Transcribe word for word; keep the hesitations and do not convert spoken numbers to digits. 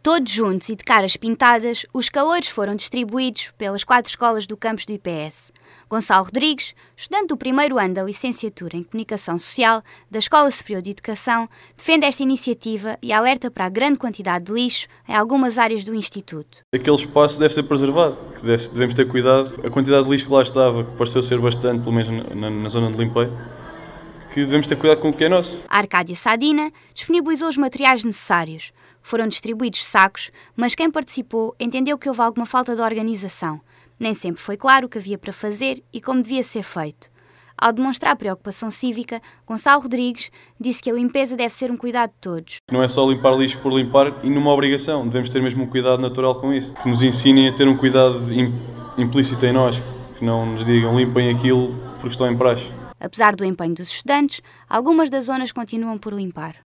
Todos juntos e de caras pintadas, os caloiros foram distribuídos pelas quatro escolas do campus do I P S. Gonçalo Rodrigues, estudante do primeiro ano da licenciatura em Comunicação Social da Escola Superior de Educação, defende esta iniciativa e alerta para a grande quantidade de lixo em algumas áreas do Instituto. Aquele espaço deve ser preservado, que deve, devemos ter cuidado. A quantidade de lixo que lá estava, que pareceu ser bastante, pelo menos na, na zona de limpei, que devemos ter cuidado com o que é nosso. A Arcádia Sadina disponibilizou os materiais necessários. Foram distribuídos sacos, mas quem participou entendeu que houve alguma falta de organização. Nem sempre foi claro o que havia para fazer e como devia ser feito. Ao demonstrar preocupação cívica, Gonçalo Rodrigues disse que a limpeza deve ser um cuidado de todos. Não é só limpar lixo por limpar e numa obrigação. Devemos ter mesmo um cuidado natural com isso. Que nos ensinem a ter um cuidado implícito em nós. Que não nos digam limpem aquilo porque estão em praxe. Apesar do empenho dos estudantes, algumas das zonas continuam por limpar.